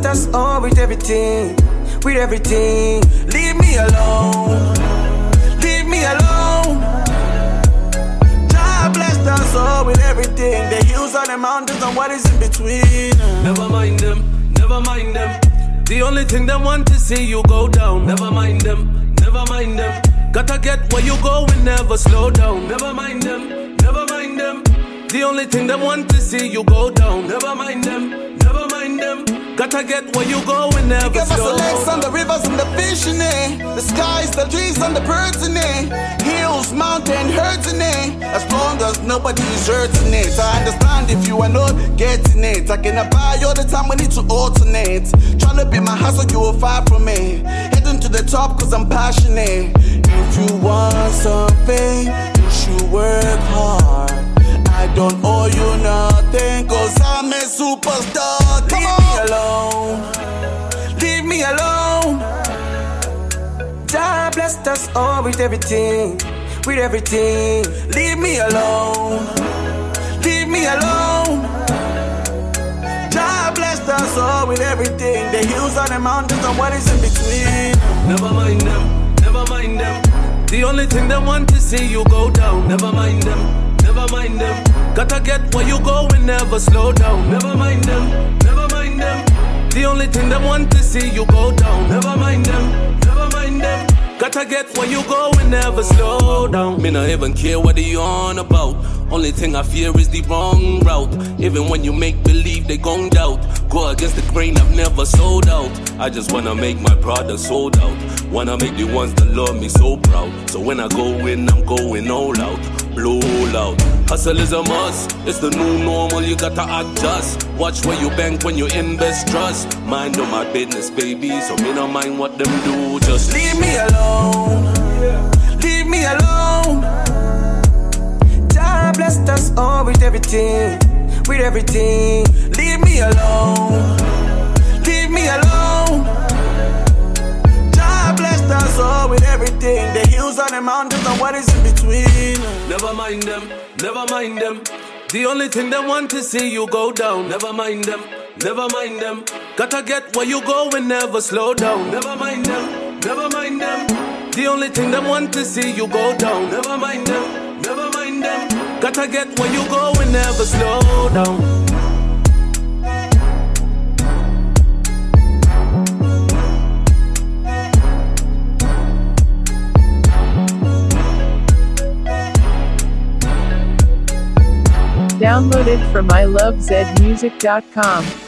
us all with everything, with everything. Leave me alone, leave me alone. God blessed us all with everything. The hills and the mountains and what is in between. Never mind them, never mind them. The only thing they want to see you go down. Never mind them, never mind them. Gotta get where you go and never slow down. Never mind them, never mind them. The only thing they want to see you go down. Never mind them, never mind them. Gotta get where you go and never give slow us the lakes down. and the rivers and the fish in it. The skies, the trees and the birds in it. Hills, mountain, herds in it. As long as nobody's hurting it. I understand if you are not getting it. I cannot buy all the time, we need to alternate. Tryna be my hustle, you will far from me. Heading to the top cause I'm passionate. If you want something, you should work hard. I don't owe you nothing cause I'm a superstar. Leave me alone, leave me alone. God blessed us all with everything, with everything. Leave me alone, leave me alone. God blessed us all with everything. The hills and the mountains and what is in between. Never mind them, never mind them. The only thing they want to see you go down. Never mind them, never mind them. Gotta get where you go and never slow down. Never mind them, never mind them. The only thing they want to see you go down. Never mind them, never mind them. Gotta get where you go and never slow down. Me not even care what they on about. Only thing I fear is the wrong route. Even when you make believe they gon' doubt. Go against the grain, I've never sold out. I just wanna make my product sold out. Wanna make the ones that love me so proud. So when I go in, I'm going all out. Blow out. Hustle is a must. It's the new normal, you gotta adjust. Watch where you bank when you invest, trust. Mind on my business, baby. So me not mind what them do. Just leave me alone, leave me alone. God blessed us all with everything, with everything. Leave me alone, leave me alone. God blessed us all with everything. The hills and the mountains and what is in between. Never mind them, never mind them. The only thing they want to see you go down. Never mind them, never mind them. Gotta get where you go and never slow down. Never mind them, never mind them. The only thing they want to see you go down. Never mind them, never mind them. Gotta get where you go and never slow down. Download it from ilovezmusic.com.